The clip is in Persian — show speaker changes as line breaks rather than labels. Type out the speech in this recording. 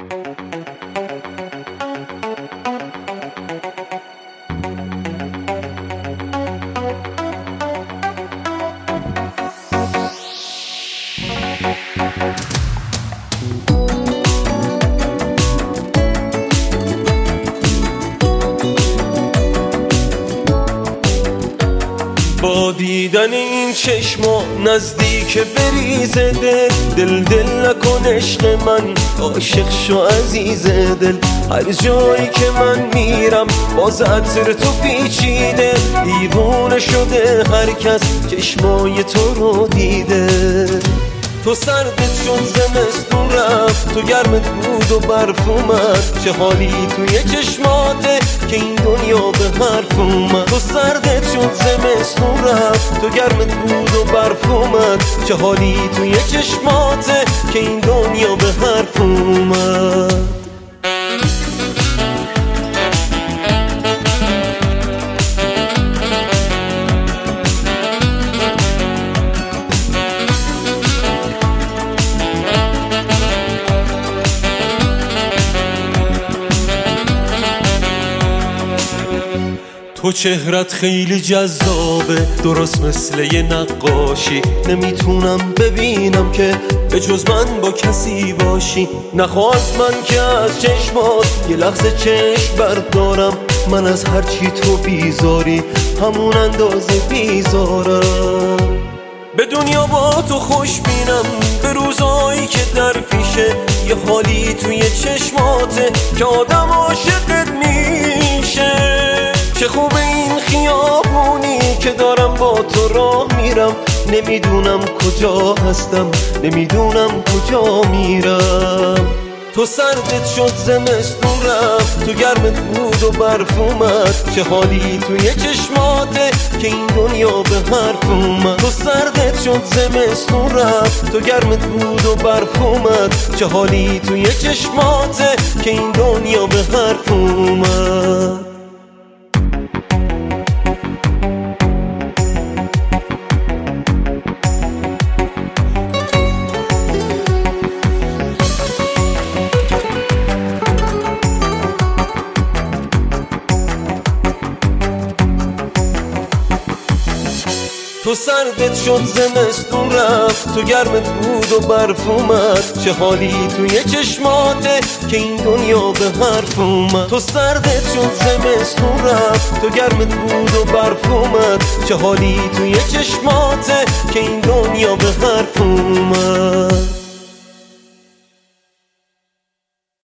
با دیدن این چشما نزدیک بریزه دل نکن عشق من، عاشق شو عزیز دل. هر جایی که من میرم باز عطر تو پیچیده، دیوونه شده هر کس چشمای تو رو دیده. تو سردت شد زمستون رفت، تو گرمت بود و برف اومد، چه حالی توی چشماته که این دنیا به حرف اومد. تو سردت شد زمستون رفت، تو گرمت بود و برف اومد، چه حالی توی چشماته که این دنیا به حرف اومد. تو چهرت خیلی جذابه، درست مثل یه نقاشی. نمیتونم ببینم که به جز من با کسی باشی. نخواست من که از چشمات یه لحظه چشم بردارم، من از هرچی تو بیزاری همون اندازه بیزارم. به دنیا با تو خوش بینم، به روزایی که در پیشه، یه حالی توی چشماته که آدم عاشقت میشه. چه خوب این خیابونی که دارم با تو راه میرم، نمیدونم کجا هستم، نمیدونم کجا میرم. تو سردت شد زمستون رفت، تو گرمت بود و برف اومد، چه حالی توی چشماته که این دنیا به حرف اومد. تو سردت شد زمستون رفت، تو گرمت بود و برف اومد، چه حالی توی چشماته که این دنیا به حرف اومد. تو سردت شد زمستون رفت، تو گرمت بود و برف اومد، چه حالی توی چشماته که این دنیا به حرف اومد. تو سردت شد زمستون رفت، تو گرمت بود و برف اومد، چه حالی توی چشماته که این دنیا به حرف اومد.